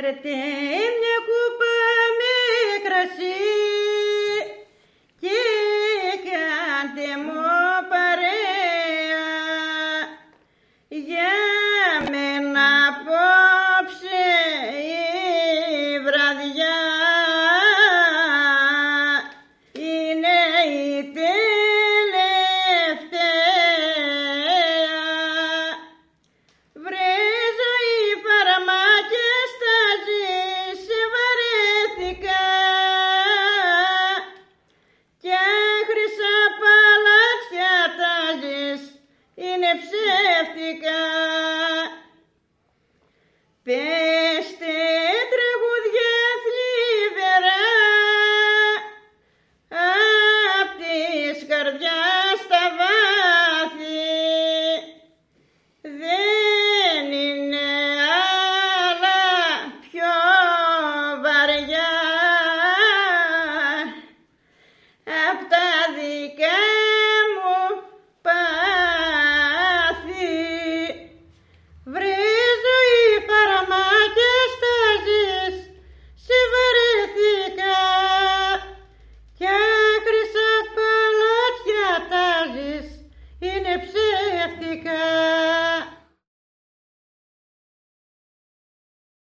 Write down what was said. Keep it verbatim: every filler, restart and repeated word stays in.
Φέρτε μια κούπα με κρασί και κάντε μου παρέα, για μένα απόψε η βραδιά είναι η τελευταία. Βρε ζωή φαρμάκια στάζεις, σε βαρέθηκα κι άχρησα παλάτια τάζεις, είναι ψεύτικα. Πέστε τραγούδια θλιβερά απ' της καρδιάς τα βάθη, δεν είναι άλλα πιο βαριά απ' τα δικά μου πάθη. Βρε ζωή φαρμάκια στάζεις, σε βαρέθηκα κι άχρησα παλάτια τάζεις, είναι ψεύτικα.